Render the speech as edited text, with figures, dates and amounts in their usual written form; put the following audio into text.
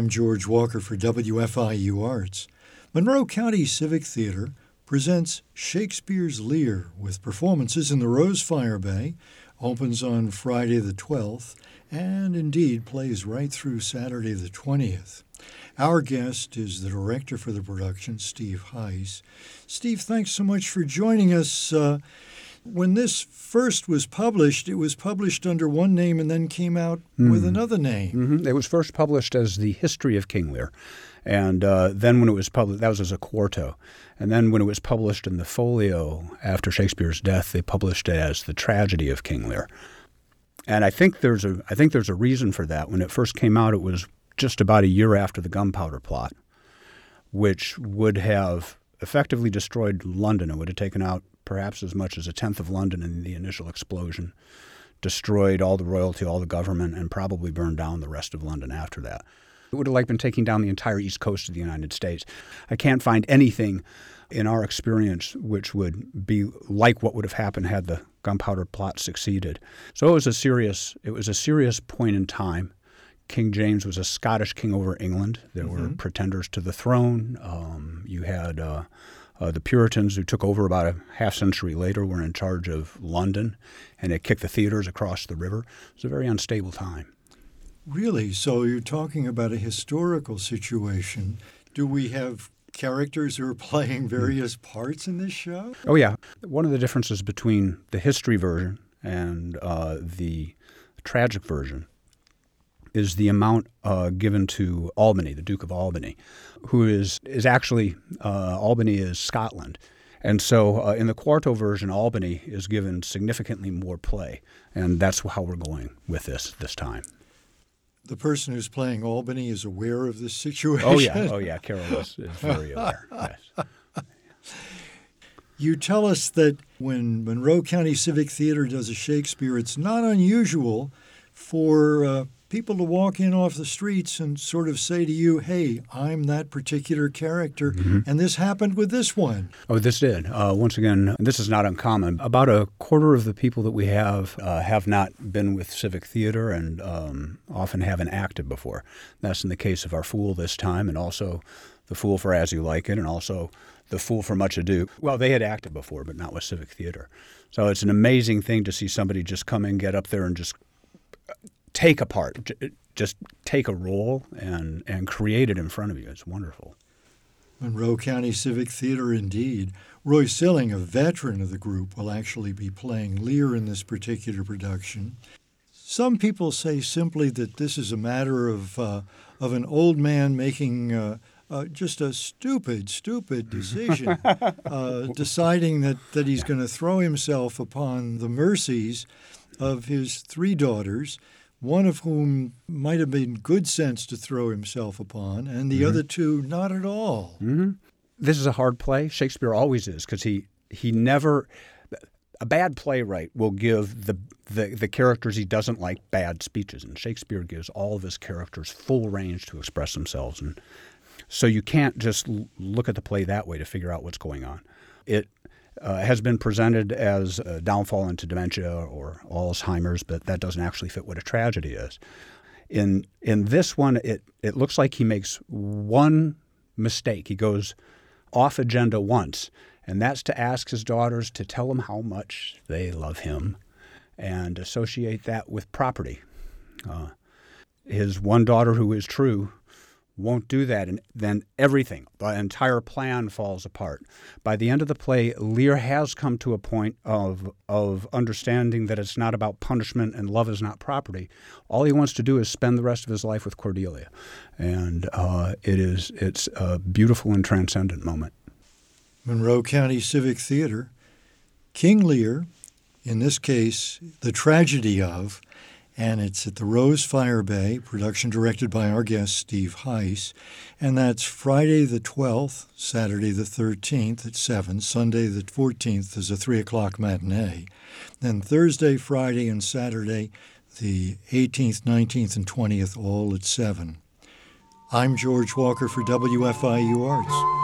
I'm George Walker for WFIU Arts. Monroe County Civic Theater presents Shakespeare's Lear with performances in the Rosefire Bay, opens on Friday the 12th, and indeed plays right through Saturday the 20th. Our guest is the director for the production, Steve Heiss. Steve, thanks so much for joining us. When this first was published, it was published under one name and then came out with another name. Mm-hmm. It was first published as The History of King Lear. And then when it was published, that was as a quarto. And then when it was published in the folio after Shakespeare's death, they published it as The Tragedy of King Lear. And I think there's a reason for that. When it first came out, it was just about a year after the Gunpowder Plot, which would have effectively destroyed London. It would have taken out perhaps as much as a tenth of London in the initial explosion, destroyed all the royalty, all the government, and probably burned down the rest of London after that. It would have been taking down the entire east coast of the United States. I can't find anything in our experience which would be like what would have happened had the Gunpowder Plot succeeded. So it was a serious point in time. King James was a Scottish king over England. There were pretenders to the throne. You had the Puritans, who took over about a half century later, were in charge of London, and it kicked the theaters across the river. It was a very unstable time. Really? So you're talking about a historical situation. Do we have characters who are playing various parts in this show? Oh, yeah. One of the differences between the history version and the tragic version is the amount given to Albany, the Duke of Albany, who is actually, Albany is Scotland. And so in the quarto version, Albany is given significantly more play, and that's how we're going with this time. The person who's playing Albany is aware of this situation? Oh, yeah. Carol is very aware, yes. You tell us that when Monroe County Civic Theater does a Shakespeare, it's not unusual for people to walk in off the streets and sort of say to you, hey, I'm that particular character, and this happened with this one. Oh, this did. Once again, this is not uncommon. About a quarter of the people that we have not been with Civic Theater and often haven't acted before. That's in the case of our Fool this time, and also the Fool for As You Like It, and also the Fool for Much Ado. Well, they had acted before, but not with Civic Theater. So it's an amazing thing to see somebody just come in, get up there, and just take a part, just take a role and create it in front of you. It's wonderful. Monroe County Civic Theater, indeed. Roy Silling, a veteran of the group, will actually be playing Lear in this particular production. Some people say simply that this is a matter of an old man making just a stupid decision, deciding that he's going to throw himself upon the mercies of his three daughters, one of whom might have been good sense to throw himself upon, and the other two not at all. This is a hard play. Shakespeare always is, because he never – a bad playwright will give the characters he doesn't like bad speeches, and Shakespeare gives all of his characters full range to express themselves. And so you can't just look at the play that way to figure out what's going on. It has been presented as a downfall into dementia or Alzheimer's, but that doesn't actually fit what a tragedy is. In this one, it looks like he makes one mistake. He goes off agenda once, and that's to ask his daughters to tell him how much they love him and associate that with property. His one daughter, who is true, won't do that, and then everything, the entire plan falls apart. By the end of the play, Lear has come to a point of understanding that it's not about punishment and love is not property. All he wants to do is spend the rest of his life with Cordelia, and it's a beautiful and transcendent moment. Monroe County Civic Theater, King Lear, in this case, The Tragedy of, and it's at the Rosefire Bay, production directed by our guest, Steve Heiss. And that's Friday the 12th, Saturday the 13th at 7, Sunday the 14th is a 3 o'clock matinee. Then Thursday, Friday, and Saturday, the 18th, 19th, and 20th, all at 7. I'm George Walker for WFIU Arts.